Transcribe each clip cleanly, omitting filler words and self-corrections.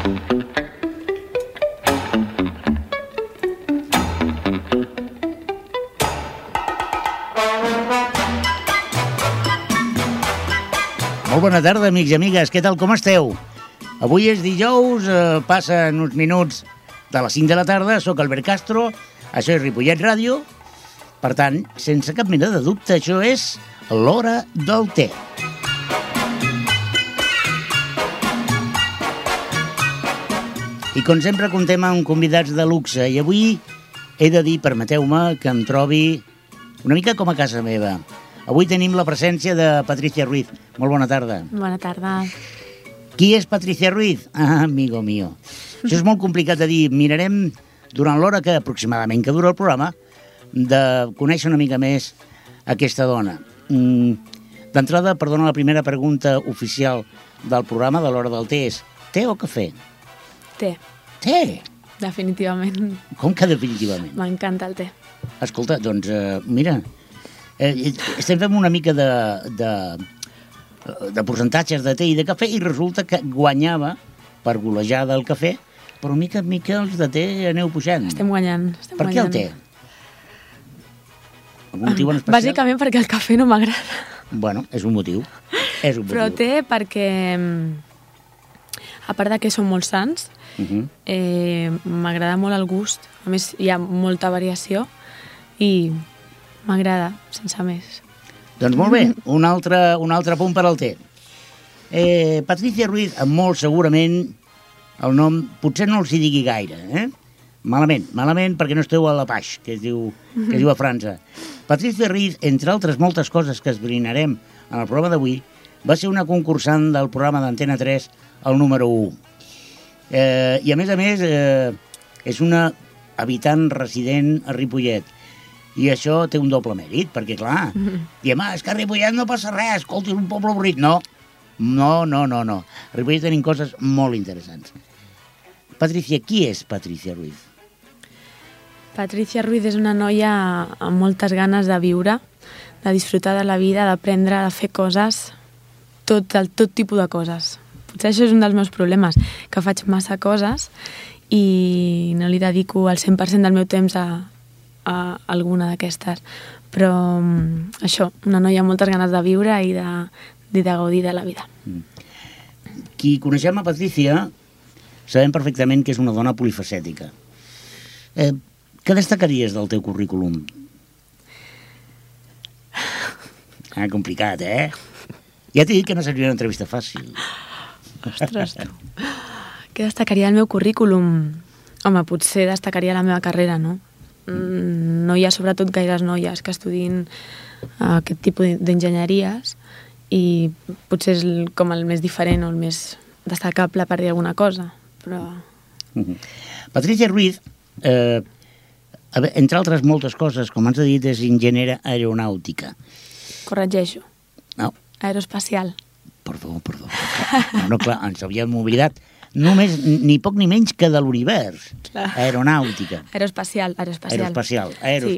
Molt bona tarda, amics i amigues. Què tal, com esteu? Avui és dijous, passen uns minuts de les 5 de la tarda. Soc Albert Castro, això és Ripollet Ràdio. Per tant, sense cap mena de dubte, això és l'hora del té. I com sempre comptem amb convidats de luxe. I avui he de dir, permeteu-me, que em trobi una mica com a casa meva. Avui tenim la presència de Patricia Ruiz. Molt bona tarda. Bona tarda. Qui és Patricia Ruiz? Ah, amigo mío. Això és molt complicat de dir. Mirarem, durant l'hora que aproximadament que dura el programa, de conèixer una mica més aquesta dona. D'entrada, perdona, la primera pregunta oficial del programa de l'hora del té és: té o cafè? Té. Té? Definitivament. Com que definitivament? M'encanta el té. Escolta, doncs, mira, estem fent una mica de percentatges de té i de cafè i resulta que guanyava per golejada el cafè, però mica en mica els de té aneu pujant. Estem guanyant. Per què el té? Algun motiu en especial? Bàsicament perquè el cafè no m'agrada. Bueno, és un motiu. Però té perquè, a part de que són molt sants, m'agrada molt el gust. A més, hi ha molta variació i m'agrada, sense més. Doncs molt bé, un altre punt per al té. Patricia Ruiz, molt segurament, el nom potser no els hi digui gaire, Malament, perquè no esteu a la Paix, que es diu a França. Patricia Ruiz, entre altres moltes coses que esbrinarem en el programa d'avui, va ser una concursant del programa d'Antena 3, el número 1. I a més, és una habitant resident a Ripollet. I això té un doble mèrit, perquè, clar, diem, és que a Ripollet no passa res, escolti, és un poble avorrit. No. A Ripollet tenim coses molt interessants. Patricia, qui és Patricia Ruiz? Patricia Ruiz és una noia amb moltes ganes de viure, de disfrutar de la vida, d'aprendre, de fer coses, tot tipus de coses. Potser això és un dels meus problemes, que faig massa coses i no li dedico el 100% del meu temps a alguna d'aquestes. Però això, una noia amb moltes ganes de viure i de gaudir de la vida. Qui coneixem a Patricia sabem perfectament que és una dona polifacètica. Què destacaries del teu currículum? Complicat, Ja t'he dit que no seria una entrevista fàcil. Ostres, tu. Què destacaria el meu currículum? Home, potser destacaria la meva carrera, no? No hi ha sobretot gaires noies que estudin aquest tipus d'enginyeries i potser és com el més diferent o el més destacable per dir alguna cosa, però... Patricia Ruiz, entre altres moltes coses, com ens ha dit, és enginyera aeronàutica. Corregeixo. No. Aeroespacial. Perdó. No, clar, ens havíem oblidat només, ni poc ni menys que de l'univers. Aeronàutica. Aeroespacial. Sí,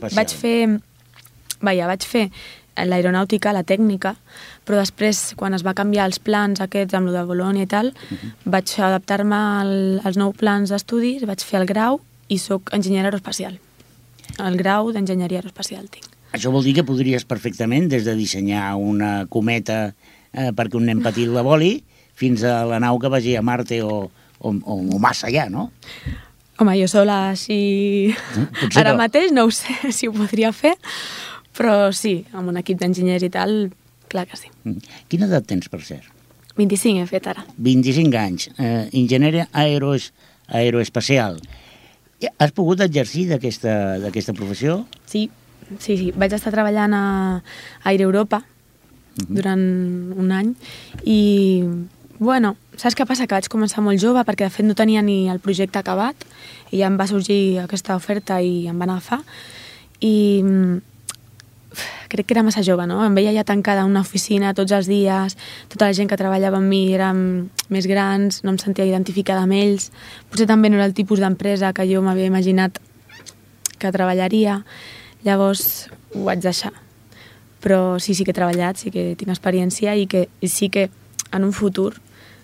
vaig fer l'aeronàutica, la tècnica, però després, quan es va canviar els plans aquests amb lo de Bologna i tal, vaig adaptar-me als nous plans d'estudis, vaig fer el grau i soc enginyera aeroespacial. El grau d'enginyeria aeroespacial tinc. Això vol dir que podries perfectament, des de dissenyar una cometa perquè un nen petit la voli, fins a la nau que vagi a Marte o massa allà, no? Home, jo sola així... Ara mateix no ho sé si ho podria fer, però sí, amb un equip d'enginyers i tal, clar que sí. Quina edat tens, per cert? 25 he fet ara. 25 anys. Enginyera aeroespacial. Has pogut exercir d'aquesta professió? Sí. Vaig estar treballant a Aire Europa durant un any i, bueno, saps què passa? Que vaig començar molt jove perquè, de fet, no tenia ni el projecte acabat i ja em va sorgir aquesta oferta i em van agafar i crec que era massa jove, no? Em veia ja tancada en una oficina tots els dies, tota la gent que treballava amb mi eren més grans, no em sentia identificada amb ells, potser també no era el tipus d'empresa que jo m'havia imaginat que treballaria. Llavors ho vaig deixar. Però sí que he treballat, sí que tinc experiència i sí que en un futur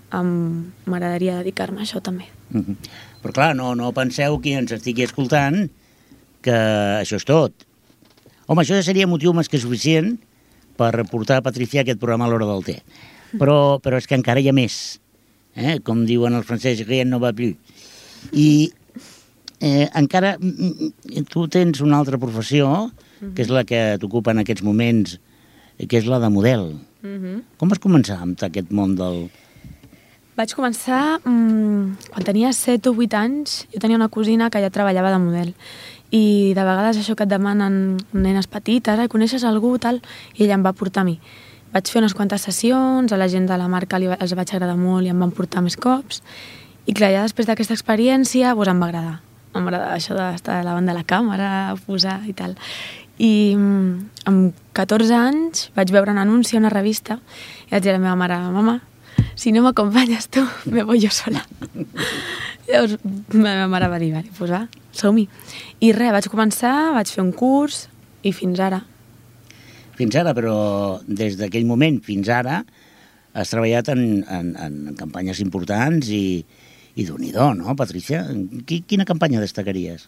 m'agradaria dedicar-me a això també. Però clar, no penseu qui ens estigui escoltant que això és tot. Home, això ja seria motiu més que suficient per portar a Patricia a aquest programa a l'hora del té. Però és que encara hi ha més. Com diuen els francesos, rien no va plus. I encara tu tens una altra professió, que és la que t'ocupa en aquests moments, que és la de model. Com vas començar amb aquest món del... Vaig començar quan tenia 7 o 8 anys. Jo tenia una cosina que ja treballava de model. I de vegades això que et demanen nenes petites, coneixes algú, tal, i ella em va portar a mi. Vaig fer unes quantes sessions, a la gent de la marca els vaig agradar molt i em van portar més cops. I clar, ja després d'aquesta experiència doncs em va agradar. Em va agradar això d'estar davant de la càmera, posar i tal. I amb 14 anys vaig veure un anunci a una revista i vaig dir a la meva mare, mama, si no m'acompanyes tu, me voy yo sola. Llavors la meva mare va dir, vale, doncs va, som-hi. I res, vaig començar, vaig fer un curs i fins ara. Fins ara, però des d'aquell moment fins ara has treballat en campanyes importants i Déu-n'hi-do, no, Patricia? Quina campanya destacaries?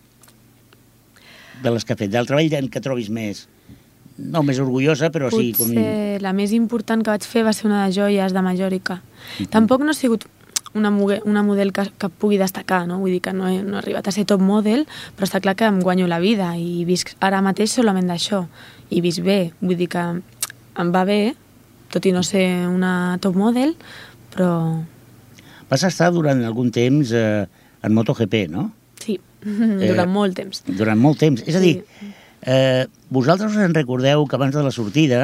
De les que ha fet, del treball en què trobis més, no més orgullosa, però sí... Potser la més important que vaig fer va ser una de joies de Mallorca. Tampoc no ha sigut una model que pugui destacar, no? Vull dir que no he arribat a ser top model, però està clar que em guanyo la vida i visc ara mateix solament d'això. I visc bé, vull dir que em va bé, tot i no ser una top model, però... Vas estar durant algun temps en MotoGP, no? Sí, durant molt temps. Durant molt temps. És a dir, vosaltres us en recordeu que abans de la sortida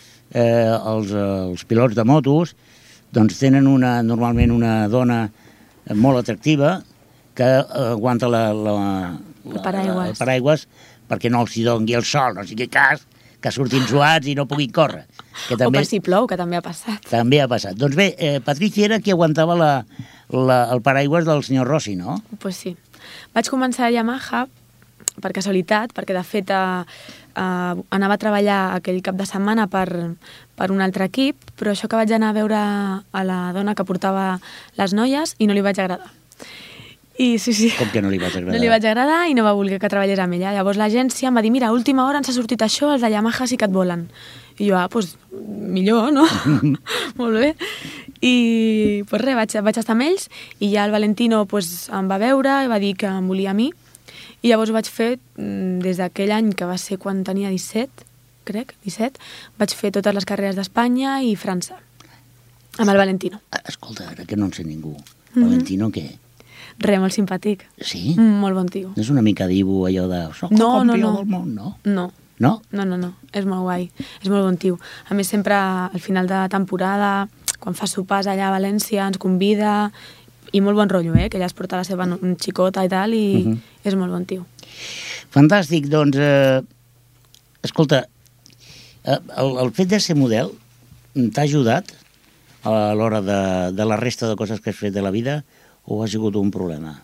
els pilots de motos doncs tenen normalment una dona molt atractiva que aguanta el paraigües perquè no els hi doni el sol, no sigui cas que surtin suats i no puguin córrer. Que també, o per si plou, que també ha passat. També ha passat. Doncs bé, Patricia era qui aguantava el paraigües del senyor Rossi, no? Pues sí. Vaig començar a Yamaha per casualitat, perquè de fet anava a treballar aquell cap de setmana per un altre equip, però això que vaig anar a veure a la dona que portava les noies i no li vaig agradar. I sí. Com que no li vaig agradar? No li vaig agradar i no va voler que treballés amb ella. Llavors l'agència em va dir, mira, a última hora ens ha sortit això, els de Yamaha sí que et volen. I jo, doncs millor, no? Molt bé. I pues res, vaig estar amb ells i ja el Valentino em va veure i va dir que em volia a mi. I llavors ho vaig fer des d'aquell any, que va ser quan tenia 17, crec, 17, vaig fer totes les carreres d'Espanya i França, amb el Valentino. Escolta, ara que no en sé ningú. Valentino què? Res, molt simpàtic. Sí? Molt bon tio. No és una mica divo allò de... Soc el campió del món, no? No. No? No. És molt guai. És molt bon tio. A més, sempre al final de temporada, quan fa sopars allà a València, ens convida i molt bon rotllo, que ella es porta la seva xicota i tal, i és molt bon tio. Fantàstic, doncs... Escolta, el fet de ser model t'ha ajudat a l'hora de la resta de coses que has fet de la vida o ha sigut un problema?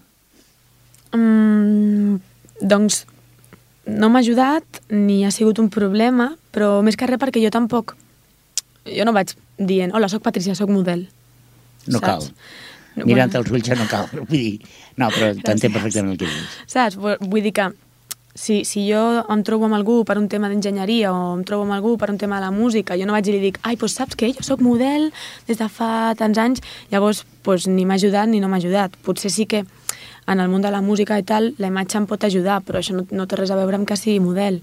Doncs no m'ha ajudat ni ha sigut un problema, però més que res perquè jo tampoc... Jo no vaig dient, hola, soc Patricia, soc model. No cal. Mirant els ulls ja no cal. Vull dir, no, però t'entenc perfectament el que dius. Saps? Vull dir que si jo em trobo amb algú per un tema d'enginyeria o em trobo amb algú per un tema de la música, jo no vaig i li dic, ai, doncs saps què? Jo soc model des de fa tants anys, llavors ni m'ha ajudat ni no m'ha ajudat. Potser sí que en el món de la música i tal, la imatge em pot ajudar, però això no té res a veure amb que sigui model.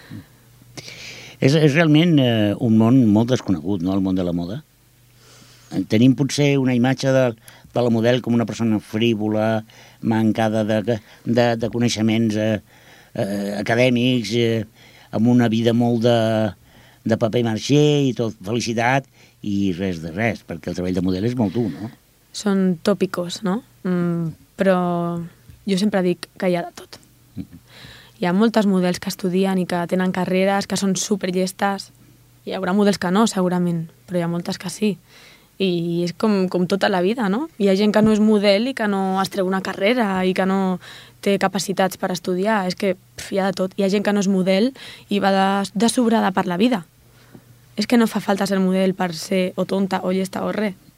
És realment un món molt desconegut, no?, el món de la moda. Tenim potser una imatge de la model com una persona frívola, mancada de coneixements acadèmics, amb una vida molt de paper marxer i tot felicitat i res de res, perquè el treball de model és molt dur, no? Són tòpicos, no? Però jo sempre dic que hi ha de tot. Hi ha moltes models que estudien i que tenen carreres, que són superllestes. Hi haurà models que no, segurament, però hi ha moltes que sí. I és com tota la vida, no? Hi ha gent que no és model i que no es treu una carrera i que no té capacitats per estudiar. És que hi ha de tot. Hi ha gent que no és model i va de sobrada per la vida. És que no fa falta ser model per ser o tonta o llesta o res.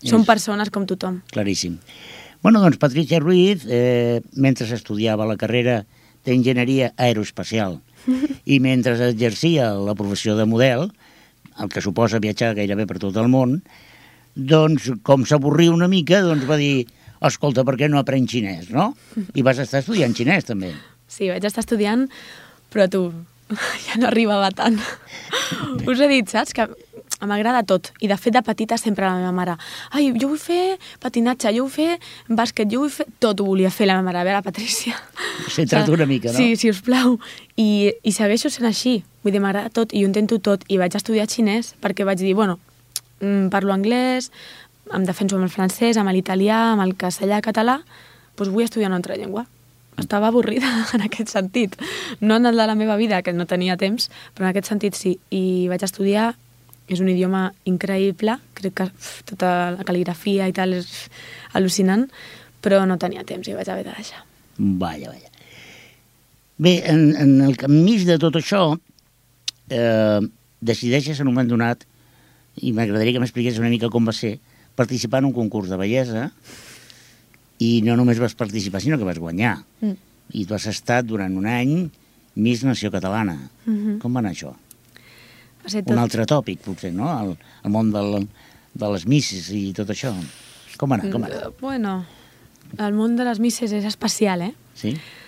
Són persones com tothom. Claríssim. Bueno, doncs Patricia Ruiz, mentre estudiava la carrera d'enginyeria aeroespacial i mentre exercia la professió de model, el que suposa viatjar gairebé per tot el món, doncs, com s'avorria una mica, doncs va dir, escolta, per què no aprèn xinès, no? I vas estar estudiant xinès, també. Sí, vaig estar estudiant, però tu, ja no arribava tant. Us he dit, saps, que m'agrada tot. I de fet, de petita sempre la meva mare, ai, jo vull fer patinatge, jo vull fer bàsquet, jo vull fer... Tot ho volia fer la meva mare, a veure, Patrícia. Centra't una mica, no? Sí, sisplau. I segueixo sent així. Vull dir, m'agrada tot i ho intento tot. I vaig estudiar xinès perquè vaig dir, bueno, parlo anglès, em defenso amb el francès, amb l'italià, amb el castellà, català, doncs vull estudiar una altra llengua. Estava avorrida en aquest sentit. No en el de la meva vida, que no tenia temps, però en aquest sentit sí. I vaig estudiar, és un idioma increïble, crec que tota la cal·ligrafia i tal és al·lucinant, però no tenia temps i vaig haver de deixar. Vaja. Bé, en el mig de tot això, decideixes en un moment donat, i m'agradaria que m'expliqués una mica com va ser, participar en un concurs de bellesa, i no només vas participar, sinó que vas guanyar. I tu has estat durant un any Miss Nació Catalana. Com va anar això? Va ser tot... Un altre tòpic, potser, no? El món de les misses i tot això. Com va anar? Bueno, el món de les misses és especial, Sí?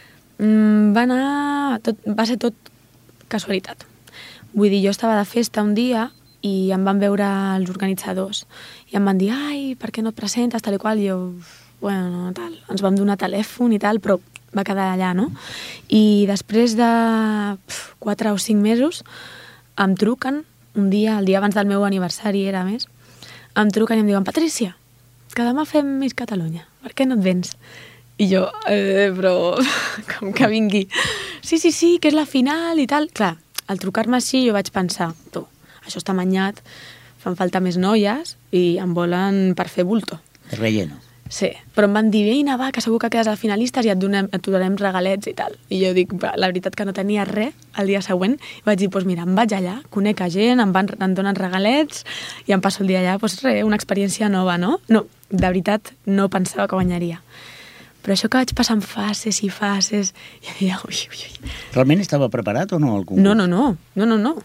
Va ser tot casualitat. Vull dir, jo estava de festa un dia i em van veure els organitzadors i em van dir, ai, per què no et presentes, tal i qual, i jo, bueno, tal, ens vam donar telèfon i tal, però va quedar allà, no? I després de 4 o 5 mesos em truquen un dia, el dia abans del meu aniversari era més, em truquen i em diuen, Patrícia, que demà fem Miss Catalunya, per què no et vens? I jo, però com que vingui? Sí, que és la final i tal. Clar, al trucar-me així jo vaig pensar, tu, això està amanyat, fan falta més noies i em volen per fer bulto. De relleno. Sí, però em van dir, vine, va, que segur que quedes a finalistes i et donarem regalets i tal. I jo dic, la veritat que no tenia res el dia següent. I vaig dir, doncs mira, em vaig allà, conec a gent, em donen regalets i em passo el dia allà, doncs res, una experiència nova, no? No, de veritat, no pensava que guanyaria. Però això que vaig passar en fases i fases, i deia, ui. Realment estava preparat o no el concurs? No.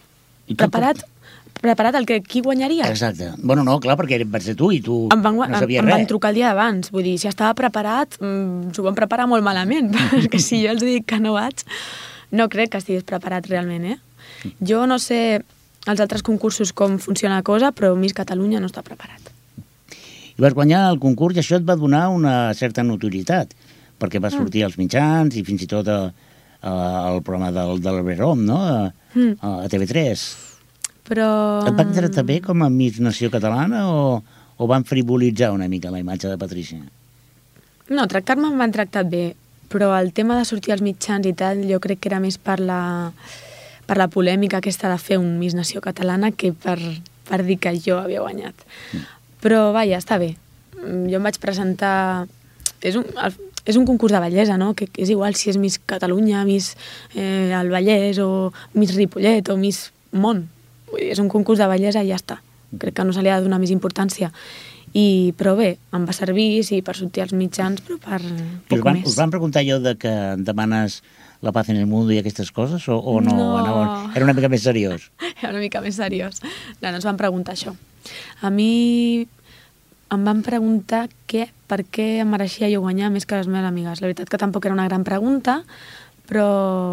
Preparat el que qui guanyaria. Exacte. Bueno, no, clar, perquè vas ser tu i tu no sabies res. Em van trucar el dia d'abans. Vull dir, si estava preparat, s'ho van preparar molt malament, perquè si jo els dic que no vaig, no crec que estigués preparat realment, Jo no sé els altres concursos com funciona la cosa, però Miss Catalunya no està preparat. I vas guanyar el concurs i això et va donar una certa notorietat, perquè vas sortir als mitjans i fins i tot al programa del Verom, no? A TV3. Però... Et van tractar bé com a Miss Nació Catalana o van frivolitzar una mica la imatge de Patrícia? No, tractar-me em van tractat bé, però el tema de sortir als mitjans i tal, jo crec que era més per la polèmica aquesta de fer un Miss Nació Catalana que per dir que jo havia guanyat. Però, vaja, està bé. Jo em vaig presentar... És un concurs de bellesa, no? Que és igual si és Miss Catalunya, Miss el Vallès o Miss Ripollet o Miss Món. Vull dir, és un concurs de bellesa i ja està. Crec que no se li ha de donar més importància. Però bé, em va servir, sí, per sortir als mitjans, però per poc més. Us van preguntar allò de que demanes la paz en el mundo i aquestes coses o no? Era una mica més seriós? Era una mica més seriós. No ens van preguntar això. A mi em van preguntar per què em mereixia jo guanyar més que les meves amigues. La veritat que tampoc era una gran pregunta, però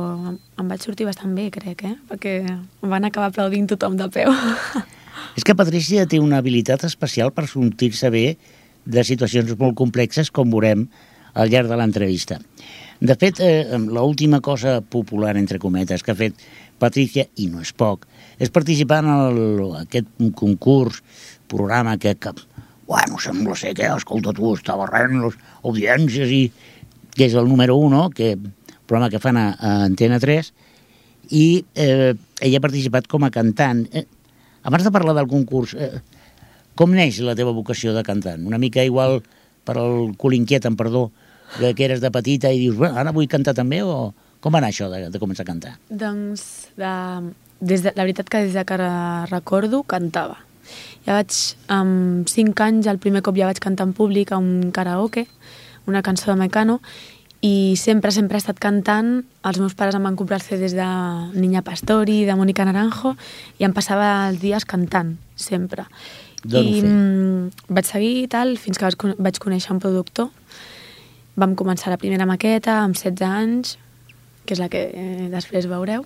em vaig sortir bastant bé, crec, perquè em van acabar aplaudint tothom de peu. És que Patrícia té una habilitat especial per sortir-se bé de situacions molt complexes, com veurem al llarg de l'entrevista. De fet, l'última cosa popular, entre cometes, que ha fet Patrícia, i no és poc, és participar en aquest concurs, programa que bueno, sembla ser que, escolta tu, està barrent les audiències i que és el número 1, programa que fan a Antena 3, i ella ha participat com a cantant. Abans de parlar del concurs, com neix la teva vocació de cantant? Una mica igual per al cul inquiet, amb perdó, que eres de petita i dius, ara vull cantar també, o com va anar això de començar a cantar? Doncs, la veritat que des que recordo, cantava. Ja amb 5 anys, el primer cop ja vaig cantar en públic a un karaoke, una cançó de Mecano, i sempre he estat cantant. Els meus pares em van comprar els CDs de Niña Pastori, de Mónica Naranjo, i em passava els dies cantant, sempre. I vaig seguir i tal, fins que vaig conèixer un productor. Vam començar la primera maqueta amb 16 anys, que és la que després veureu.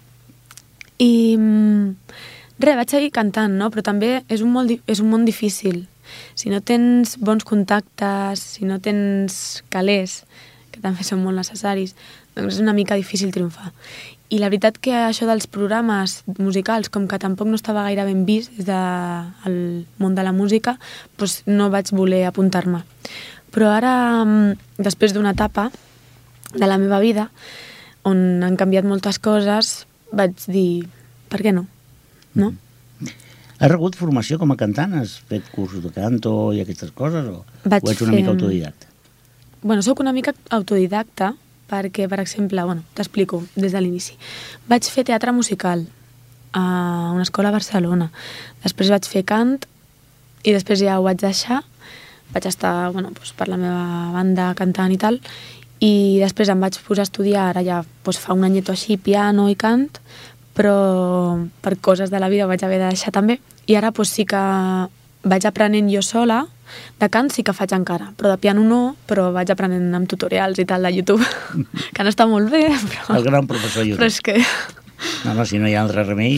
I res, vaig seguir cantant, no? Però també és un món difícil. Si no tens bons contactes, si no tens calés, que també són molt necessaris, doncs és una mica difícil triomfar. I la veritat que això dels programes musicals, com que tampoc no estava gaire ben vist des del món de la música, doncs no vaig voler apuntar-me. Però ara, després d'una etapa de la meva vida, on han canviat moltes coses, vaig dir, per què no? No? Has rebut formació com a cantant? Has fet cursos de canto i aquestes coses? O ets una mica autodidacta? Bueno, soc una mica autodidacta perquè, per exemple, t'explico des de l'inici. Vaig fer teatre musical a una escola a Barcelona. Després vaig fer cant i després ja ho vaig deixar. Vaig estar per la meva banda cantant i tal. I després em vaig posar a estudiar, ara ja fa un anyet o així, piano i cant, però per coses de la vida ho vaig haver de deixar també. I ara sí que vaig aprenent jo sola. De cant sí que faig encara, però de piano no, però vaig aprenent amb tutorials i tal de YouTube, que no està molt bé, però... El gran professor YouTube. Però és que... No, si no hi ha altre remei...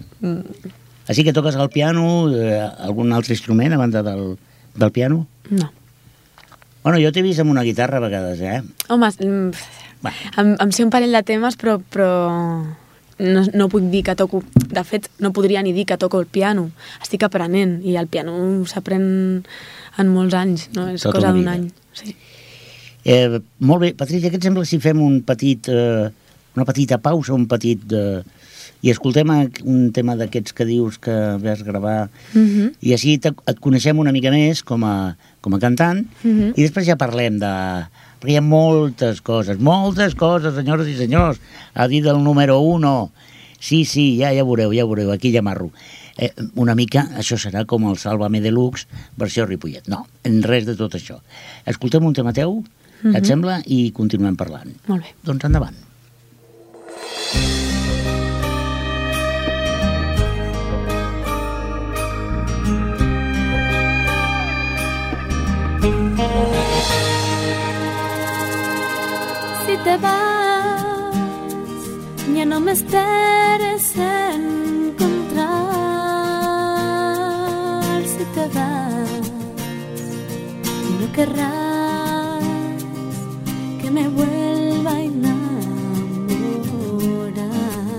Així que toques el piano, algun altre instrument a banda del piano? No. Bueno, jo t'he vist amb una guitarra a vegades, Home, em sé un parell de temes, però no puc dir que toco... De fet, no podria ni dir que toco el piano. Estic aprenent, i el piano s'aprèn en molts anys, no? És cosa d'un any. Sí. Molt bé. Patricia, què et sembla si fem una petita pausa, i escoltem un tema d'aquests que dius que vas gravar, i així et coneixem una mica més com a cantant, i després ja parlem de... Perquè hi ha moltes coses, senyores i senyors, a dir del número 1. Sí, ja veureu, aquí ja marro. Una mica, això serà com el Sálvame Deluxe, versió Ripollet. No, en res de tot això. Escoltem un tema teu, et sembla? I continuem parlant. Molt bé. Doncs endavant. Si te vas, ya no me esperes encontrar. Si te vas, no querrás que me vuelva a enamorar.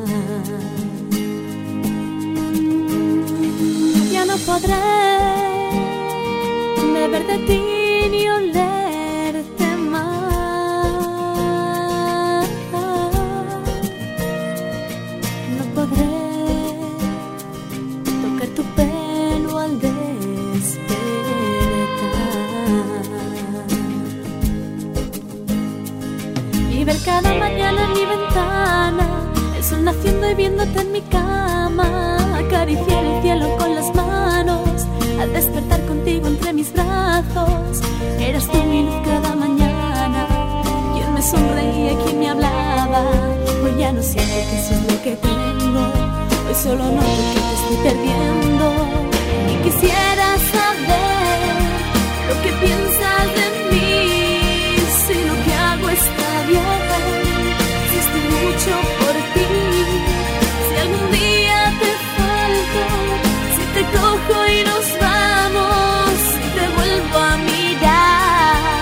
Ya no podré beber de ti ni olerte más. No podré tocar tu pelo al despertar y ver cada mañana en mi ventana el sol naciendo y viéndote en mi cama, acariciar el cielo con las manos al despertar contigo entre mis brazos. Eras tú mi luz cada mañana, quien me sonreía, quien me hablaba. Hoy ya no siento que eso es lo que tengo, hoy solo noto que te estoy perdiendo. Y quisiera saber lo que piensas de mí, si lo que hago está bien, si estoy mucho por ti, si algún día te falto, si te cojo y nos vamos, si te vuelvo a mirar.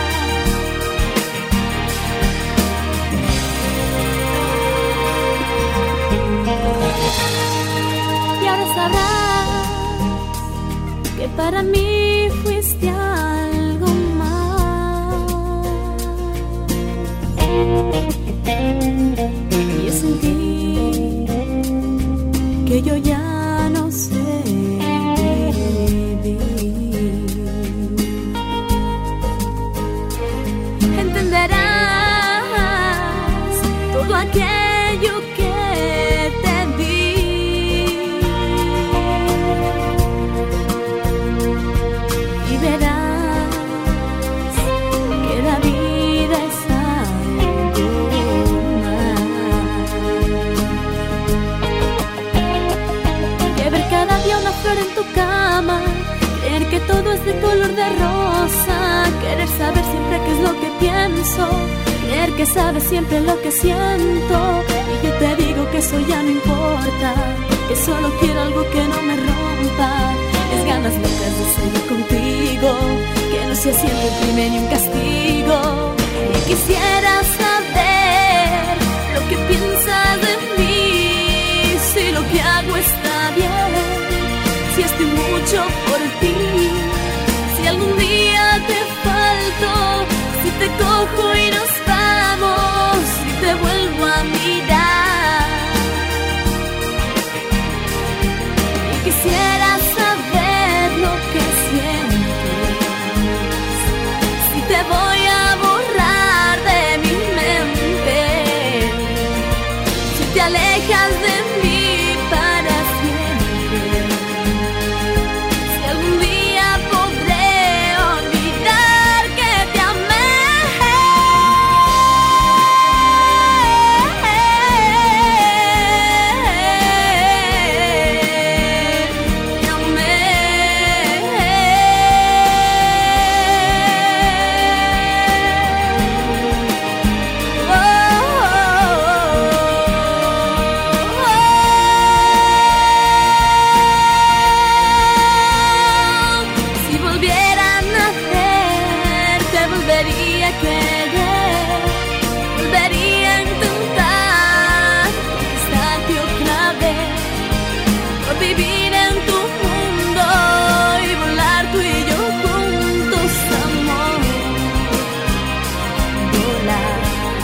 Y ahora sabrás que para mí fuiste algo más. Y yo sentí que yo ya no sé vivir. Entenderás todo aquello que te di. falso, creer que sabes siempre lo que siento. Y yo te digo que eso ya no importa, que solo quiero algo que no me rompa. Es ganas locas de seguir contigo, que no sea siempre un crimen y un castigo. Y quisiera saber lo que piensas de mí, si lo que hago está bien, si estoy mucho por ti, si algún día te falto, si te cojo y nos vamos, si te vuelvo a mirar. Y quisiera saber lo que sientes, si te voy a borrar de mi mente, si te alejas de mí para siempre, si algún día podré olvidar que te amé. Te amé. Si volviera a nacer, te volvería a querer, volvería a intentar conquistarte otra vez, por vivir en tu mundo y volar tú y yo juntos, amor, volar,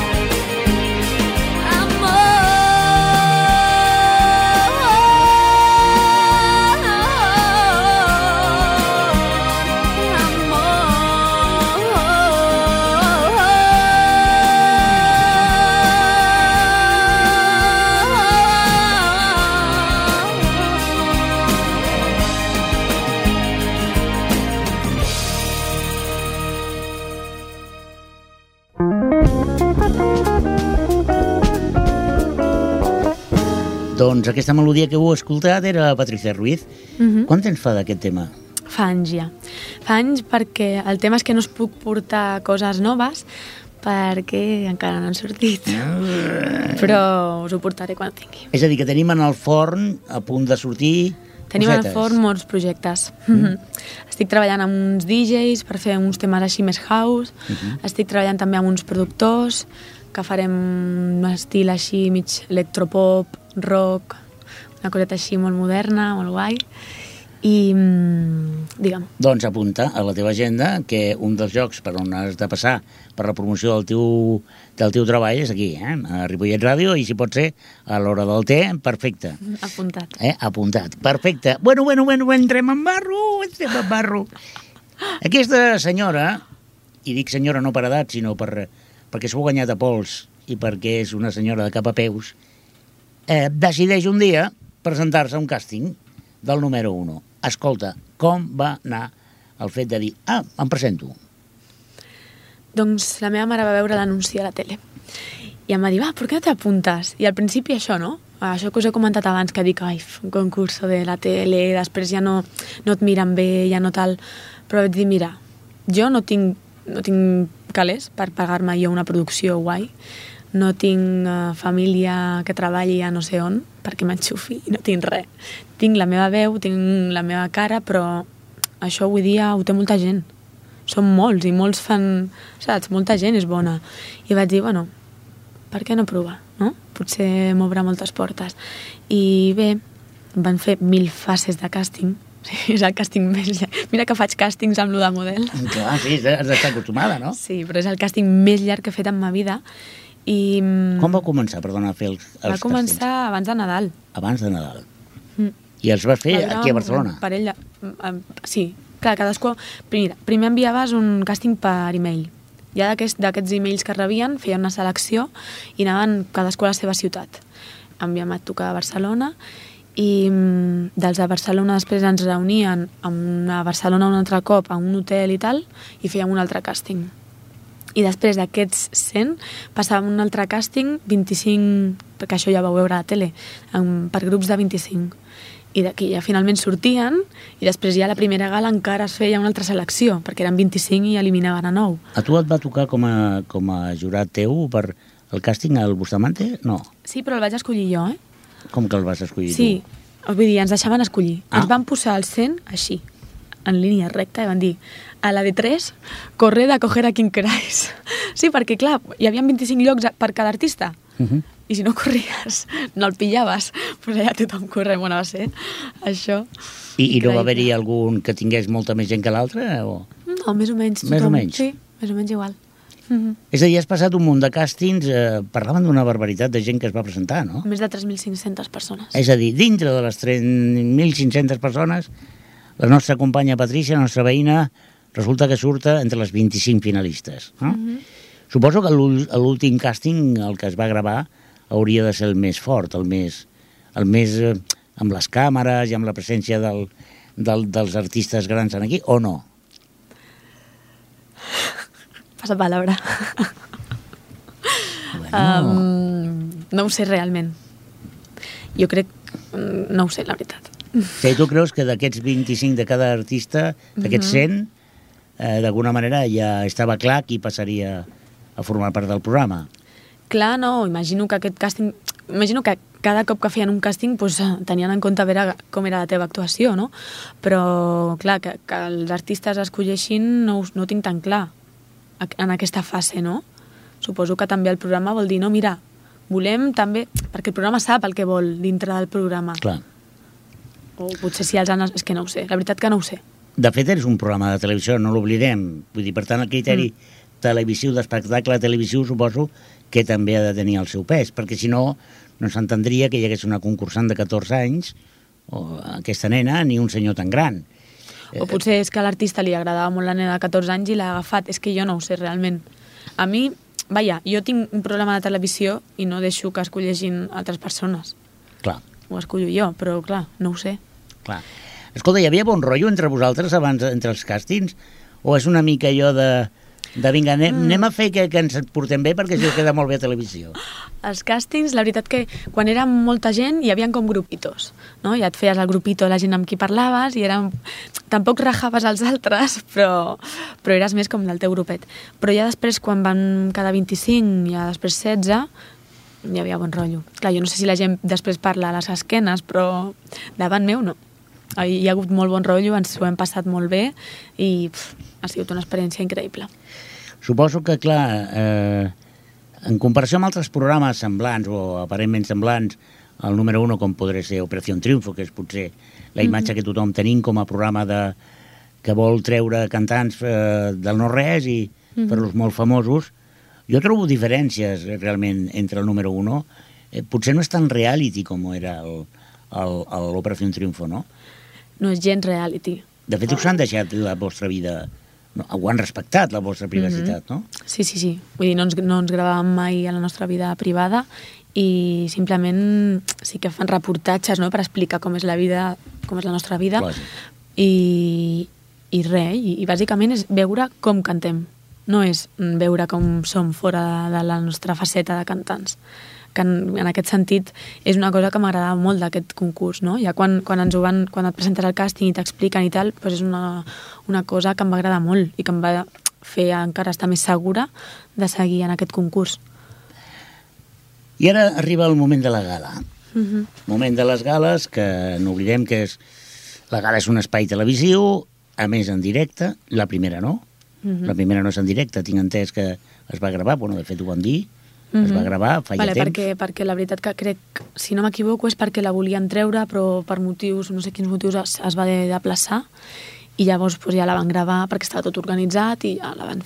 Doncs aquesta melodia que heu escoltat era Patricia Ruiz. Quant temps fa d'aquest tema? Fa anys ja. Fa anys perquè el tema és que no es puc portar coses noves perquè encara no han sortit. Però us ho portaré quan tingui. És a dir, que tenim en el forn a punt de sortir Tenim al cosetes. forn molts projectes. Estic treballant amb uns DJs per fer uns temes així més house. Estic treballant també amb uns productors que farem un estil així mig electropop, rock, una coseta així molt moderna, molt guai. I, digue'm. Doncs apunta a la teva agenda que un dels llocs per on has de passar per la promoció del teu treball és aquí, a Ripollet Ràdio, i si pot ser a l'hora del té, perfecte. Apuntat. Apuntat, perfecte. Bueno, entrem en barro. Aquesta senyora, i dic senyora no per edat, sinó perquè s'ho ha guanyat a pols i perquè és una senyora de cap a peus, decideix un dia presentar-se a un càsting del número 1. Escolta, com va anar el fet de dir, em presento? Doncs la meva mare va veure l'anunci a la tele i em va dir, per què no t'apuntes? I al principi això, no? Això que us he comentat abans, que dic, un concurso de la tele, després ja no et miren bé, ja no tal. Però vaig dir, mira, jo no tinc calés per pagar-me jo una producció guai, no tinc família que treballi a no sé on perquè m'enxufi i no tinc res. Tinc la meva veu, tinc la meva cara, però això avui dia ho té molta gent. Som molts i molts fan, saps? Molta gent és bona. I vaig dir, per què no provar, no? Potser m'obre moltes portes. I bé, van fer 1000 fases de càsting. És el càsting més llarg. Mira que faig càstings amb lo de model. Clar, sí, has d'estar acostumada, no? Sí, però és el càsting més llarg que he fet en ma vida. I quan va començar, perdona, a fer els càstings? Va començar abans de Nadal. Abans de Nadal. I els vas fer aquí a Barcelona? Sí, clar, cadascú... Primer enviaves un càsting per e-mail. Ja d'aquests e-mails que rebien feien una selecció i anaven cadascú a la seva ciutat. Em va tocar a Barcelona i dels de Barcelona després ens reunien a Barcelona un altre cop a un hotel i tal i fèiem un altre càsting. I després d'aquests 100 passàvem un altre càsting, 25, perquè això ja vau veure a la tele, per grups de 25. i d'aquí ja finalment sortien, i després ja la primera gala encara es feia una altra selecció, perquè eren 25 i eliminaven a 9. A tu et va tocar com a jurat teu per el càsting al Bustamante? No. Sí, però el vaig escollir jo, eh? Com que el vas escollir Sí, tu? vull dir, ens deixaven escollir. Ah. Ens van posar al 100 així, en línia recta, i van dir, a la de 3, corred a coger a quien queráis. Sí, perquè clar, hi havia 25 llocs per cada artista, i si no corries, no el pillaves, pues allà tothom corre, bueno, va ser això. I no va haver-hi algun que tingués molta més gent que l'altre? O... No, més o menys. Tothom. Més o menys? Sí, més o menys igual. És a dir, has passat un munt de càstings, parlaven d'una barbaritat de gent que es va presentar, no? Més de 3.500 persones. És a dir, dintre de les 3.500 persones, la nostra companya Patrícia, la nostra veïna, resulta que surt entre les 25 finalistes. No? Suposo que l'últim càsting, el que es va gravar, hauria de ser el més fort, el més amb les càmeres i amb la presència dels artistes grans aquí, o no? Passa palabra. Bueno. No ho sé realment. Jo crec... No ho sé, la veritat. Sí, tu creus que d'aquests 25 de cada artista, d'aquests 100, d'alguna manera ja estava clar qui passaria a formar part del programa? Clar, no, imagino que aquest càsting... Imagino que cada cop que feien un càsting pues, tenien en compte veure com era la teva actuació, no? Però, clar, que els artistes escolleixin no ho tinc tan clar en aquesta fase, no? Suposo que també el programa vol dir, no, mira, volem també... Perquè el programa sap el que vol dintre del programa. Clar. O potser si els han... És que no ho sé, la veritat que no ho sé. De fet, és un programa de televisió, no l'oblidem. Vull dir, per tant, el criteri televisiu, d'espectacle televisiu, suposo que també ha de tenir el seu pes, perquè si no, no s'entendria que hi hagués una concursant de 14 anys, o aquesta nena, ni un senyor tan gran. O potser és que a l'artista li agradava molt la nena de 14 anys i l'ha agafat. És que jo no ho sé realment. A mi, vaja, jo tinc un programa de televisió i no deixo que escolleixin altres persones. Clar. Ho escollo jo, però clar, no ho sé. Clar. Escolta, hi havia bon rotllo entre vosaltres abans, entre els càstings? O és una mica allò de vinga, anem a fer que ens portem bé perquè això queda molt bé a televisió? Els càstings, la veritat que quan érem molta gent hi havia com grupitos, no? Ja et feies el grupito de la gent amb qui parlaves i tampoc rajaves els altres, però eres més com del teu grupet. Però ja després, quan van cada 25, ja després 16, hi havia bon rotllo. Clar, jo no sé si la gent després parla a les esquenes, però davant meu no. Hi ha hagut molt bon rotllo, ens ho hem passat molt bé i ha sigut una experiència increïble. Suposo que, clar, en comparació amb altres programes semblants o aparentment semblants, el número 1, com podria ser Operació Triunfo, que és potser la imatge que tothom tenim com a programa que vol treure cantants del no-res i fer-los molt famosos, jo trobo diferències realment entre el número 1. Potser no és tan reality com era l'Operació Triunfo, no? No és gens reality. De fet, us han deixat la vostra vida... No, ho han respectat, la vostra privacitat, no? Sí. Vull dir, no ens gravàvem mai a la nostra vida privada i simplement sí que fan reportatges, no?, per explicar com és la vida, com és la nostra vida. I res, i bàsicament és veure com cantem. No és veure com som fora de la nostra faceta de cantants. Que en aquest sentit és una cosa que m'agradava molt d'aquest concurs, no? Ja quan et presentes al càsting i t'expliquen i tal, doncs és una cosa que em va agradar molt i que em va fer encara estar més segura de seguir en aquest concurs. I ara arriba el moment de la gala. Moment de les gales, que no oblidem que la gala és un espai televisiu, a més en directe, la primera no. La primera no és en directe, tinc entès que es va gravar, bueno, de fet ho van dir, es va gravar, feia temps. Perquè la veritat que crec, si no m'equivoco, és perquè la volien treure, però per motius, no sé quins motius, es va haver d'aplaçar, i llavors ja la van gravar perquè estava tot organitzat i ja la van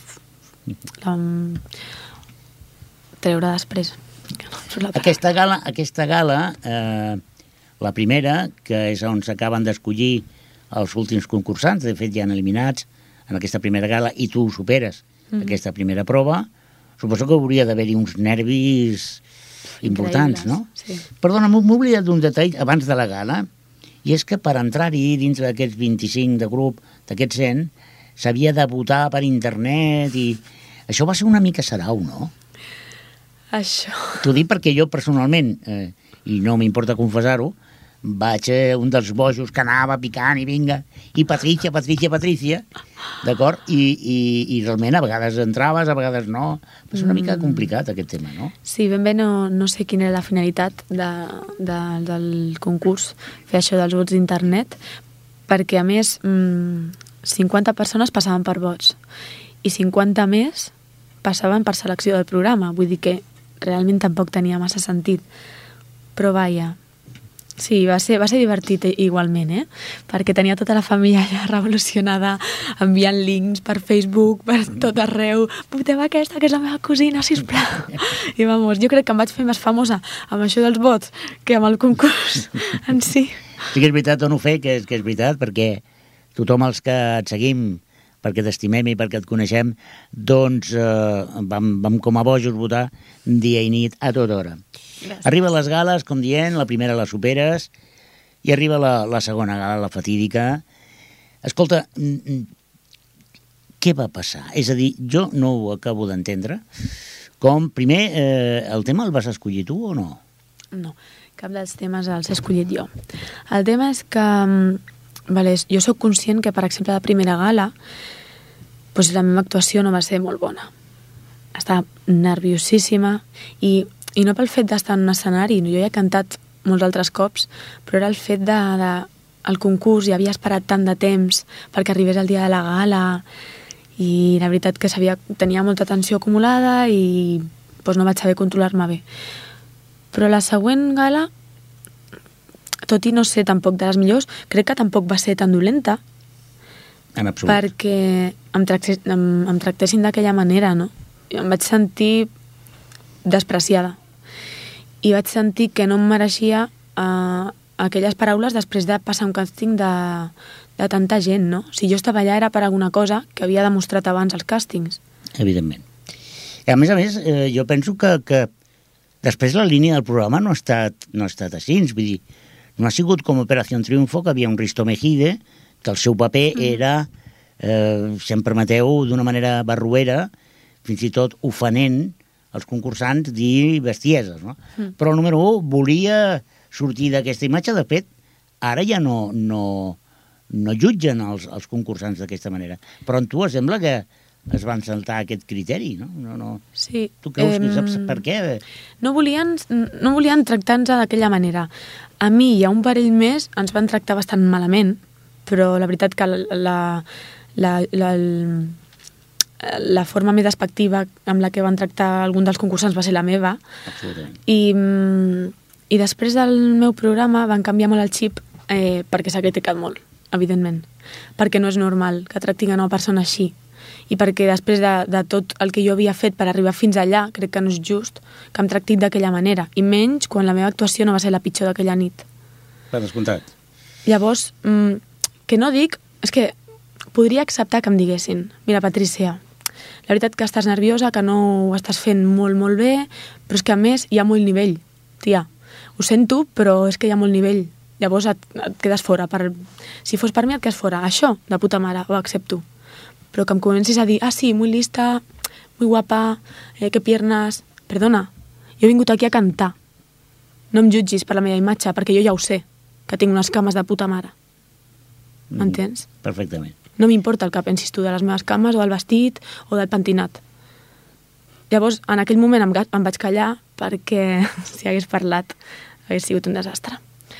treure després. Aquesta gala, la primera, que és on s'acaben d'escollir els últims concursants, de fet ja han eliminats en aquesta primera gala, i tu superes aquesta primera prova, suposo que hauria d'haver-hi uns nervis importants, no? Sí. Perdona, m'he oblidat d'un detall abans de la gala, i és que per entrar-hi dintre d'aquests 25 de grup, d'aquests 100, s'havia de votar per internet, i això va ser una mica sarau, no? Això... T'ho dic perquè jo personalment, i no m'importa confessar-ho, vaig un dels bojos que anava picant i vinga, i Patrícia, d'acord? I realment a vegades entraves, a vegades no. És una mica complicat aquest tema, no? Sí, ben bé no sé quina era la finalitat del concurs, fer això dels vots d'internet, perquè a més 50 persones passaven per vots i 50 més passaven per selecció del programa, vull dir que realment tampoc tenia massa sentit. Però vaja, sí, va ser divertit igualment, perquè tenia tota la família allà revolucionada, enviant links per Facebook, per tot arreu. Voteu aquesta, que és la meva cosina, sisplau. I vamos, jo crec que em vaig fer més famosa amb això dels vots que amb el concurs en si. Sí que és veritat, o no fer, que és veritat, perquè tothom els que et seguim, perquè t'estimem i perquè et coneixem, doncs vam com a bojos votar dia i nit a tota hora. Gràcies. Arriba les gales, com dient, la primera la superes, i arriba la segona gala, la fatídica. Escolta, què va passar? És a dir, jo no ho acabo d'entendre. Com, primer, el tema el vas escollir tu o no? No, cap dels temes els he escollit jo. El tema és que jo sóc conscient que, per exemple, la primera gala, doncs la meva actuació no va ser molt bona. Estava nerviosíssima i no pel fet d'estar en un escenari, jo ja he cantat molts altres cops, però era el fet el concurs, ja havia esperat tant de temps perquè arribés el dia de la gala i la veritat que tenia molta tensió acumulada i doncs no vaig saber controlar-me bé. Però la següent gala, tot i no ser tampoc de les millors, crec que tampoc va ser tan dolenta. En absolut. Perquè em tractessin d'aquella manera, no? Em vaig sentir despreciada. I vaig sentir que no em mereixia aquelles paraules després de passar un càsting de tanta gent, no? Si jo estava allà era per alguna cosa que havia demostrat abans als càstings. Evidentment. I a més, jo penso que després la línia del programa no ha estat així. Vull dir, no ha sigut com Operació Triunfo, que havia un Risto Mejide, que el seu paper era, si em permeteu, d'una manera barruera, fins i tot ofenent els concursants, dir bestieses, no? Però el número 1 volia sortir d'aquesta imatge. De fet, ara ja no jutgen els concursants d'aquesta manera. Però en tu sembla que es van saltar aquest criteri, no? Sí. Tu creus que saps per què? No volien tractar-nos d'aquella manera. A mi i a un parell més ens van tractar bastant malament, però la veritat que la forma més despectiva amb la que van tractar algun dels concursants va ser la meva. Absolutament. I després del meu programa van canviar molt el xip perquè s'ha criticat molt, evidentment. Perquè no és normal que tractin a una persona així. I perquè després de tot el que jo havia fet per arribar fins allà, crec que no és just que em tractin d'aquella manera. I menys quan la meva actuació no va ser la pitjor d'aquella nit. Per descomptat. Llavors, que no dic... És que podria acceptar que em diguessin: mira, Patrícia, la veritat que estàs nerviosa, que no ho estàs fent molt, molt bé, però és que a més hi ha molt nivell, tia. Ho sento, però és que hi ha molt nivell. Llavors et quedes fora. Si fos per mi et quedes fora. Això, de puta mare, ho accepto. Però que em comencis a dir: ah, sí, muy lista, muy guapa, que piernas... Perdona, jo he vingut aquí a cantar. No em jutgis per la meva imatge, perquè jo ja ho sé, que tinc unes cames de puta mare. M'entens? Perfectament. No m'importa el que pensis tu de les meves cames o del vestit o del pentinat. Llavors, en aquell moment em vaig callar perquè si hagués parlat hagués sigut un desastre.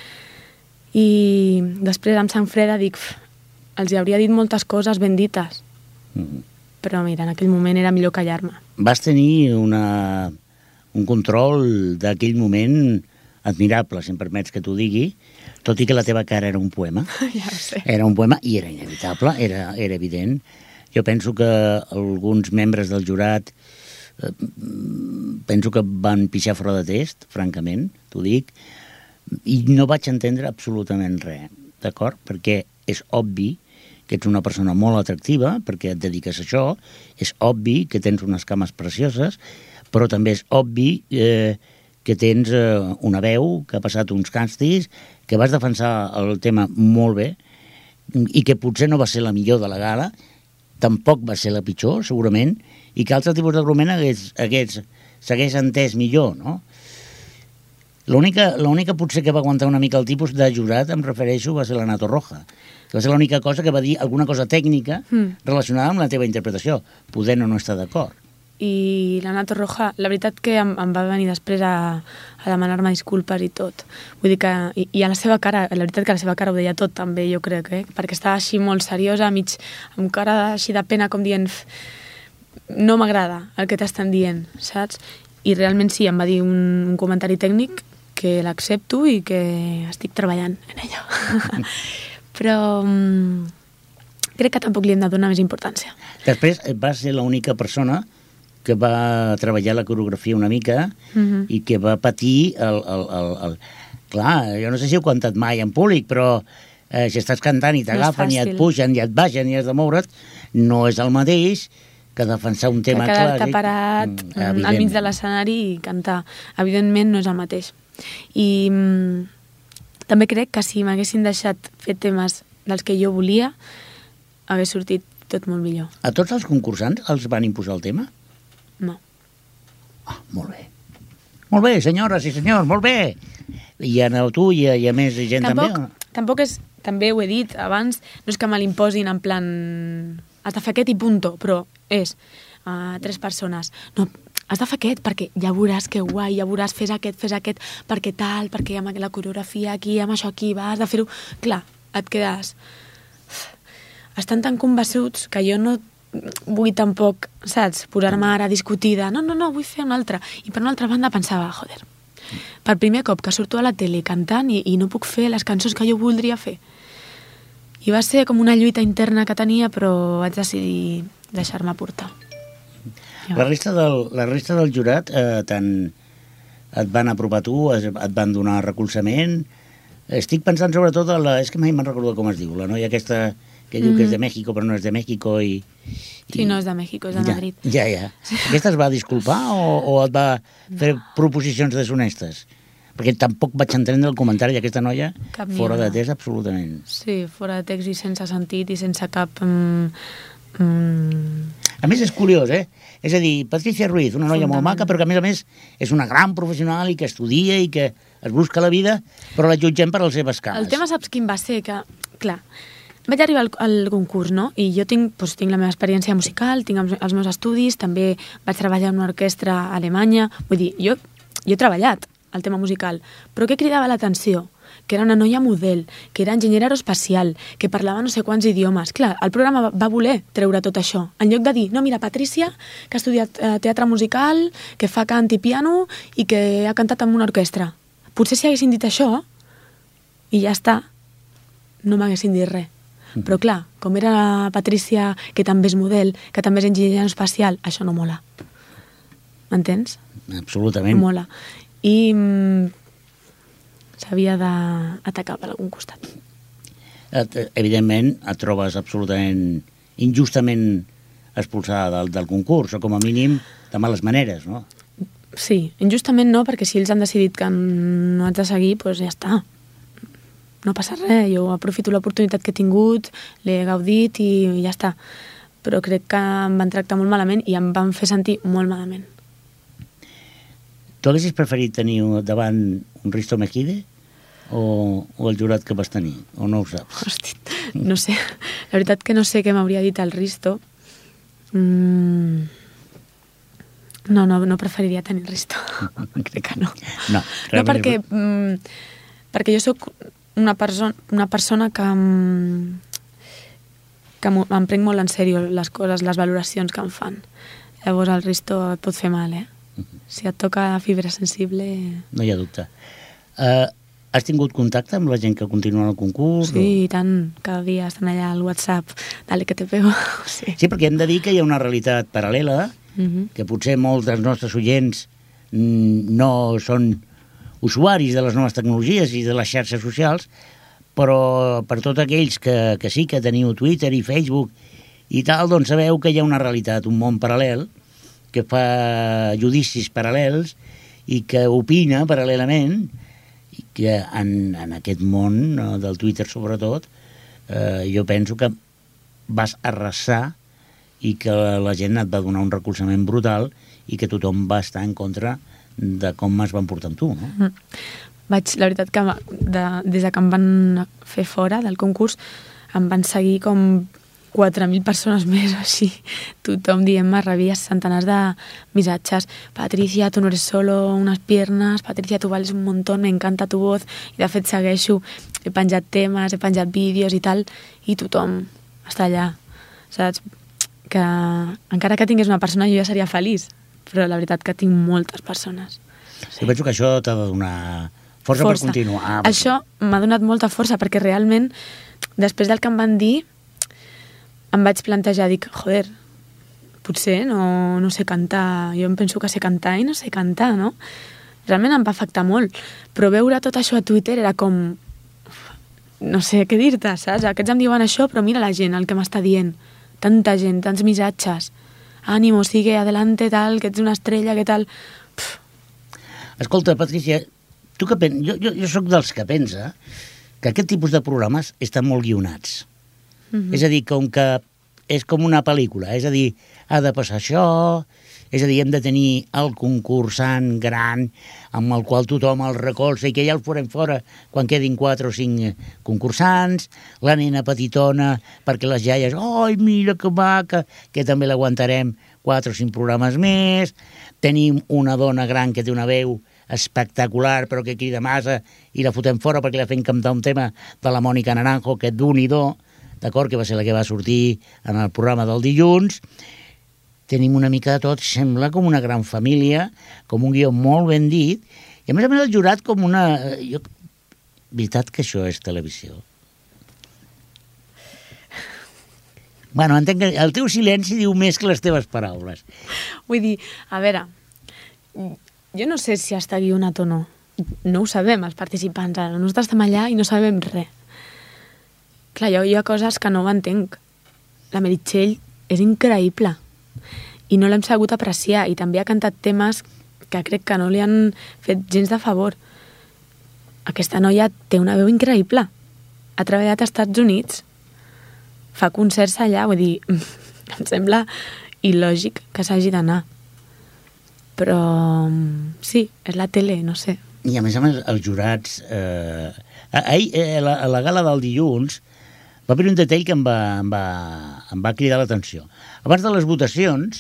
I després, amb sang freda, dic: els hi hauria dit moltes coses ben dites. Però mira, en aquell moment era millor callar-me. Vas tenir un control d'aquell moment admirable, si em permets que t'ho digui, tot i que la teva cara era un poema. Ja ho sé. Era un poema i era inevitable, era evident. Jo penso que alguns membres del jurat penso que van pixar fora de test, francament, t'ho dic, i no vaig entendre absolutament res, d'acord? Perquè és obvi que ets una persona molt atractiva, perquè et dediques a això, és obvi que tens unes cames precioses, però també és obvi que tens una veu, que ha passat uns càstigs, que vas defensar el tema molt bé, i que potser no va ser la millor de la gala, tampoc va ser la pitjor, segurament, i que altre tipus d'argument s'hagués entès millor, no? L'única potser que va aguantar una mica el tipus de jurat, em refereixo, va ser la Nato Roja. Va ser l'única cosa que va dir alguna cosa tècnica relacionada amb la teva interpretació, podent o no estar d'acord. I la Nato Roja, la veritat que em va venir després a demanar-me disculpes i tot. Vull dir que, i a la seva cara, la veritat que a la seva cara ho deia tot també, jo crec, perquè estava així molt seriosa, amb cara així de pena, com dient no m'agrada el que t'estan dient, saps? I realment sí, em va dir un comentari tècnic que l'accepto i que estic treballant en allò. Però crec que tampoc li hem de donar més importància. Després va ser l'única persona que va treballar la coreografia una mica i que va patir el... Clar, jo no sé si heu cantat mai en públic, però si estàs cantant i t'agafen i et pugen i et baixen i has de moure't, no és el mateix que defensar un tema clàssic. Que quedar-te parat al mig de l'escenari i cantar. Evidentment no és el mateix. I també crec que si m'haguessin deixat fer temes dels que jo volia, hagués sortit tot molt millor. A tots els concursants els van imposar el tema? No. Ah, molt bé. Molt bé, senyores i senyors, molt bé. I aneu tu i hi ha més gent també? Tampoc és, també ho he dit abans, no és que me l'imposin en plan has de fer aquest i punto, però és 3 persones. No, has de fer aquest perquè ja veuràs que guai, ja veuràs, fes aquest, perquè tal, perquè amb la coreografia aquí, amb això aquí, has de fer-ho... Clar, et quedes... Estan tan convençuts que jo no vull tampoc, saps, posar-me ara discutida. No, vull fer una altra. I per una altra banda pensava, joder, per primer cop que surto a la tele cantant i no puc fer les cançons que jo voldria fer. I va ser com una lluita interna que tenia, però vaig decidir deixar-me portar. La resta del jurat tant et van apropar tu, et van donar recolzament. Estic pensant sobretot en la... És que mai me'n recordo com es diu, la noia aquesta que diu que és de México però no és de México i... Sí, no és de México, és de Madrid. Ja. Aquesta es va disculpar o et va fer proposicions deshonestes? Perquè tampoc vaig entendre el comentari d'aquesta noia fora de text absolutament. Sí, fora de text i sense sentit i sense cap... A més, és curiós, És a dir, Patricia Ruiz, una noia molt maca, però que a més és una gran professional i que estudia i que es busca la vida, però la jutgem per les seves cares. El tema saps quin va ser? Que, clar, vaig arribar al concurs, no? I jo tinc la meva experiència musical, tinc els meus estudis, també vaig treballar en una orquestra a Alemanya. Vull dir, jo he treballat el tema musical, però què cridava l'atenció? Que era una noia model, que era enginyera aeroespacial, que parlava no sé quants idiomes. Clar, el programa va voler treure tot això. En lloc de dir, no, mira, Patricia, que ha estudiat teatre musical, que fa cant i piano i que ha cantat amb una orquestra. Potser si haguessin dit això, i ja està, no m'haguessin dit res. Però clar, com era la Patricia, que també és model, que també és enginyera aeroespacial, això no mola. M'entens? Absolutament. No mola. I... s'havia d'atacar per algun costat. Evidentment, et trobes absolutament injustament expulsada del concurs, o com a mínim de males maneres, no? Sí, injustament no, perquè si ells han decidit que no has de seguir, doncs ja està. No passa res, jo aprofito l'oportunitat que he tingut, l'he gaudit i ja està. Però crec que em van tractar molt malament i em van fer sentir molt malament. Tu haguessis preferit tenir davant un Risto Mejide o el jurat que vas tenir? O no ho saps? Hosti, no sé. La veritat que no sé què m'hauria dit el Risto. No preferiria tenir el Risto. Crec que no. No, perquè jo sóc una persona que em prenc molt en sèrio les coses, les valoracions que em fan. Llavors el Risto et pot fer mal, Si et toca fibra sensible... No hi ha dubte. Has tingut contacte amb la gent que continua en el concurs? Sí, i tant. Cada dia estan allà al WhatsApp. Dale, que te pego. Sí, perquè hem de dir que hi ha una realitat paral·lela, que potser molts dels nostres oients no són usuaris de les noves tecnologies i de les xarxes socials, però per tots aquells que sí que teniu Twitter i Facebook i tal, doncs sabeu que hi ha una realitat, un món paral·lel, que fa judicis paral·lels i que opina paral·lelament, i que en aquest món del Twitter sobretot jo penso que vas arrasar i que la gent et va donar un recolzament brutal i que tothom va estar en contra de com es van portar amb tu, no? La veritat que des que em van fer fora del concurs em van seguir com 4.000 persones més o així, tothom dient-me, rebia centenars de missatges. Patricia, tu no eres solo unas piernas, Patricia, tu vales un montón, me encanta tu voz, i de fet segueixo, he penjat temes, he penjat vídeos i tal, i tothom està allà, saps? Que encara que tingués una persona jo ja seria feliç, però la veritat que tinc moltes persones. Sí. Jo penso que això t'ha de donar força per continuar. Això m'ha donat molta força, perquè realment, després del que em van dir, em vaig plantejar, dic, joder, potser no sé cantar, jo em penso que sé cantar i no sé cantar, no? Realment em va afectar molt, però veure tot això a Twitter era com, no sé què dir-te, saps? Aquests em diuen això, però mira la gent, el que m'està dient, tanta gent, tants missatges, ànimo, sigue adelante, tal, que ets una estrella, que tal... Escolta, Patricia, tu què penses? Jo sóc dels que pensa que aquest tipus de programes estan molt guionats. És a dir, com que és com una pel·lícula, és a dir, ha de passar això, és a dir, hem de tenir el concursant gran amb el qual tothom el recolza i que ja el farem fora quan quedin 4 o 5 concursants, la nena petitona perquè les iaies, ai, mira que maca, que també l'aguantarem 4 o 5 programes més, tenim una dona gran que té una veu espectacular però que crida massa i la fotem fora perquè la fem cantar un tema de la Mònica Naranjo, que d'un-i-do, d'acord, que va ser la que va sortir en el programa del dilluns. Tenim una mica de tot, sembla com una gran família, com un guió molt ben dit, i a més el jurat com una... Veritat que això és televisió? Bueno, entenc que el teu silenci diu més que les teves paraules. Vull dir, a veure, jo no sé si està guionat o no. No ho sabem, els participants. Nosaltres estem allà i no sabem res. Clar, hi ha coses que no ho entenc. La Meritxell és increïble i no l'hem sabut apreciar, i també ha cantat temes que crec que no li han fet gens de favor. Aquesta noia té una veu increïble. Ha treballat als Estats Units, fa concerts allà, vull dir, em sembla il·lògic que s'hagi d'anar. Però sí, és la tele, no sé. I a més els jurats... Ahir, a la gala del dilluns, va haver un detall que em va cridar l'atenció. Abans de les votacions,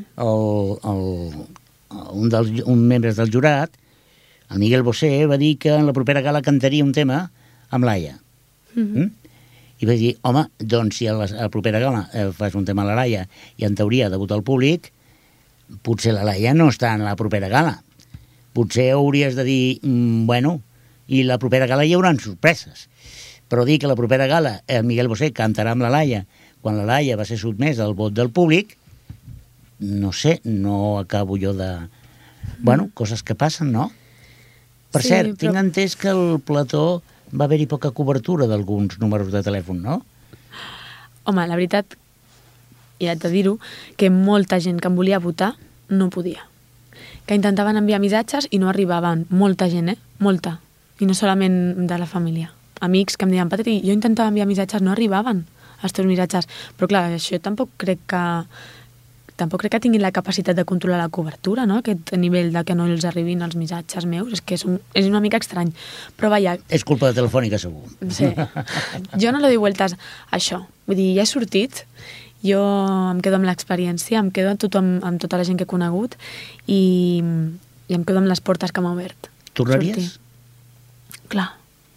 un membre del jurat, el Miguel Bosé, va dir que en la propera gala cantaria un tema amb Laia. I va dir, home, doncs si a la propera gala fas un tema a la Laia i en teoria de votar al públic, potser la Laia no està en la propera gala. Potser hauries de dir, bueno, i la propera gala hi haurà sorpreses. Però dir que la propera gala el Miguel Bosé cantarà amb la Laia quan la Laia va ser sotmesa al vot del públic, no sé, no acabo jo de... Bueno, coses que passen, no? Per cert, tinc entès que el plató va haver-hi poca cobertura d'alguns números de telèfon, no? Home, la veritat, i haig de dir-ho, que molta gent que em volia votar no podia. Que intentaven enviar missatges i no arribaven. Molta gent, Molta. I no solament de la família. Amics que em deien, Patri, jo intentava enviar missatges, no arribaven els teus missatges. Però clar, això tampoc crec que tinguin la capacitat de controlar la cobertura, no? Aquest nivell de que no els arribin els missatges meus, és que és una mica estrany. Però vaja... És culpa de Telefònica, segur. Sí. Jo no li doy vueltes a això. Vull dir, ja he sortit, jo em quedo amb l'experiència, em quedo amb tota la gent que he conegut i em quedo amb les portes que m'ha obert. Tornaries? Clar.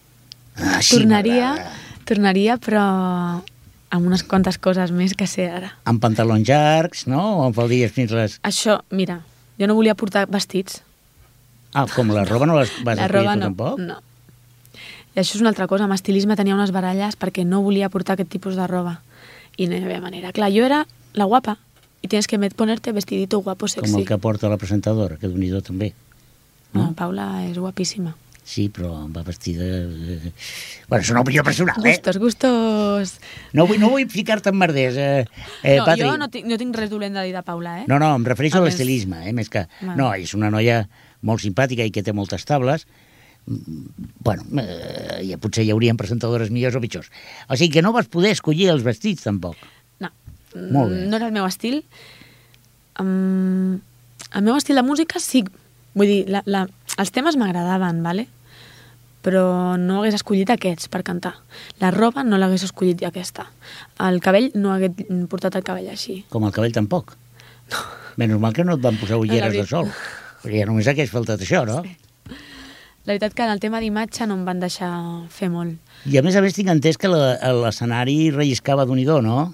Tornaria, però amb unes quantes coses més que sé ara. Amb pantalons llargs, no? O amb faldilles fins les... Això, mira, jo no volia portar vestits. Ah, com la roba no vas escollir tu tampoc? No. I això és una altra cosa, amb estilisme tenia unes baralles perquè no volia portar aquest tipus de roba. I no hi havia manera. Clar, jo era la guapa i tienes que ponerte vestidito guapo, sexy. Com el que porta la presentadora, que d'un-i-do també. No, Paula és guapíssima. Sí, però va vestida... Bueno, és una opinió personal, Gustos. No vull ficar-te en merders, Patri. Jo no tinc res dolent de dir de Paula, No, em refereixo a l'estilisme, més que... No, és una noia molt simpàtica i que té moltes tables. Bueno, potser hi haurien presentadores millors o pitjors. O sigui que no vas poder escollir els vestits, tampoc. No. Molt bé. No era el meu estil. El meu estil de música sí, Vull dir, els temes m'agradaven, ¿vale? Però no hagués escollit aquests per cantar. La roba no l'hagués escollit aquesta. El cabell no hagués portat el cabell així. Com el cabell tampoc. No. Menys mal que no et van posar ulleres de sol. Perquè ja només hagués faltat això, no? Sí. La veritat que en el tema d'imatge no em van deixar fer molt. I a més tinc entès que l'escenari relliscava d'un i do, no?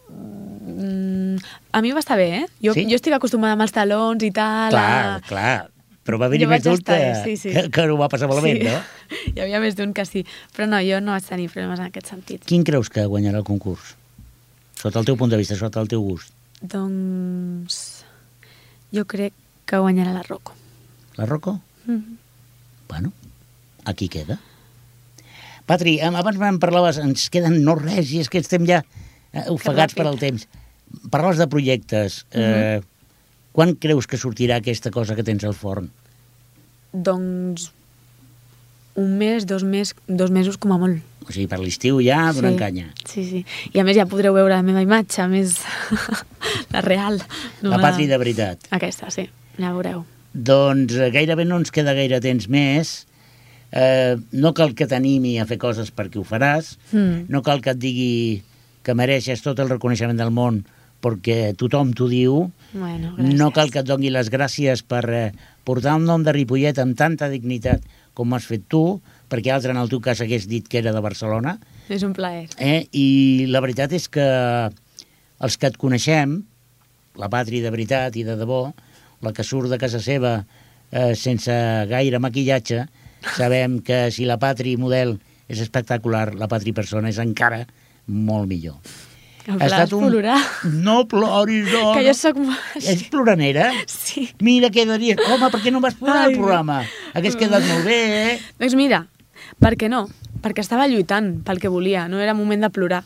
A mi va estar bé, Jo estic acostumada amb els talons i tal. Clar. Però va haver-hi més d'un que ho va passar malament, no? Hi havia més d'un que sí. Però no, jo no vaig tenir problemes en aquest sentit. Quin creus que guanyarà el concurs? Sota el teu punt de vista, sota el teu gust. Doncs jo crec que guanyarà la Rocco. La Rocco? Bueno, aquí queda. Patri, abans me'n parlaves, ens queden no res, i és que estem ja ofegats per al temps. Parlaves de projectes. Quan creus que sortirà aquesta cosa que tens al forn? Doncs un mes, dos mesos com a molt. O sigui, per l'estiu ja donant canya. Sí. I a més ja podreu veure la meva imatge, més la real. No la Patri de veritat. Aquesta, sí, ja veureu. Doncs gairebé no ens queda gaire temps més. No cal que t'animi a fer coses perquè ho faràs. No cal que et digui que mereixes tot el reconeixement del món perquè tothom t'ho diu. Bueno, gràcies. No cal que et doni les gràcies per portar un nom de Ripollet amb tanta dignitat com has fet tu, perquè altre en el teu cas hagués dit que era de Barcelona. És un plaer. I la veritat és que els que et coneixem, la Patri de veritat i de debò, la que surt de casa seva sense gaire maquillatge, sabem que si la Patri model és espectacular, la Patri persona és encara molt millor. Has plorar. No ploris, dona. Que jo soc... Ets ploranera? Sí. Mira, quedaries... Home, per què no vas plorar al programa? Hagués quedat molt bé, Doncs mira, per què no? Perquè estava lluitant pel que volia, no era moment de plorar.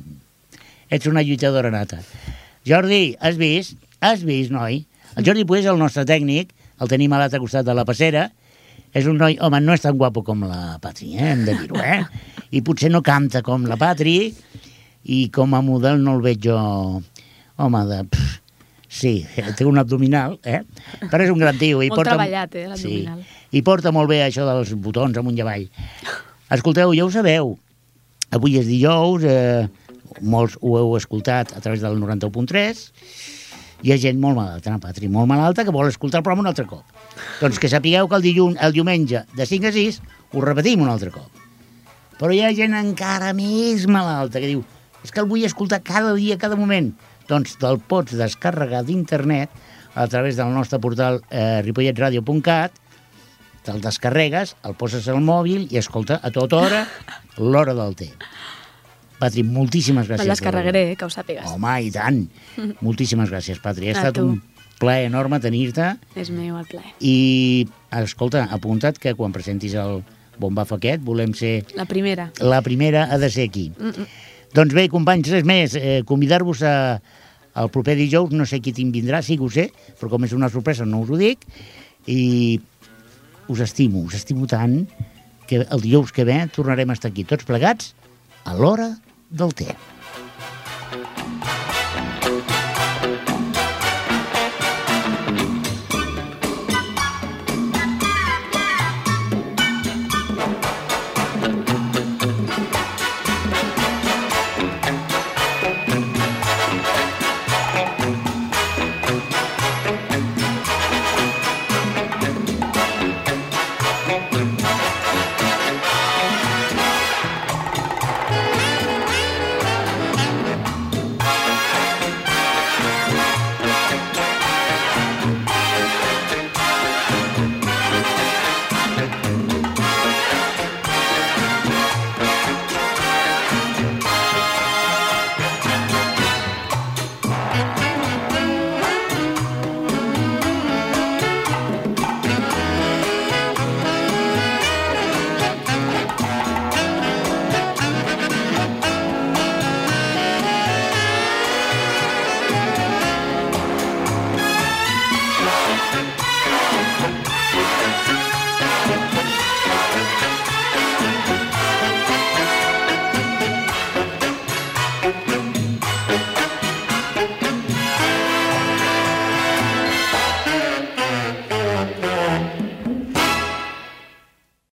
Ets una lluitadora nata. Jordi, has vist, noi? El Jordi Puig, el nostre tècnic, el tenim a l'altre costat de la passera, és un noi... Home, no és tan guapo com la Patri, hem de dir-ho, I potser no canta com la Patri, i com a model no el veig jo... Home, sí, té un abdominal, però és un gran tio. Molt treballat, l'abdominal. Sí, i porta molt bé això dels botons amunt i avall. Escolteu, ja ho sabeu, avui és dijous, molts ho heu escoltat a través del 91.3, hi ha gent molt malalta, Patri, molt malalta, que vol escoltar el programa un altre cop. Doncs que sapigueu que el diumenge de 5 a 6 ho repetim un altre cop. Però hi ha gent encara més malalta que diu és que el vull escoltar cada dia, cada moment. Doncs te'l pots descarregar d'internet a través del nostre portal ripolletradio.cat, te'l descarregues, el poses al mòbil i escolta a tota hora l'hora del té. Patri, moltíssimes gràcies. Me'l descarregaré, que ho sàpigues. Home, i tant. Moltíssimes gràcies, Patri. Ha estat un plaer enorme tenir-te. És meu el plaer. I, escolta, apunta't que quan presentis el bombaf aquest volem ser... La primera. La primera ha de ser aquí. Doncs bé, companys, res més. Convidar-vos al proper dijous, no sé qui te'n vindrà, sí que ho sé, però com és una sorpresa no us ho dic, i us estimo tant que el dijous que ve tornarem a estar aquí tots plegats a l'hora del té.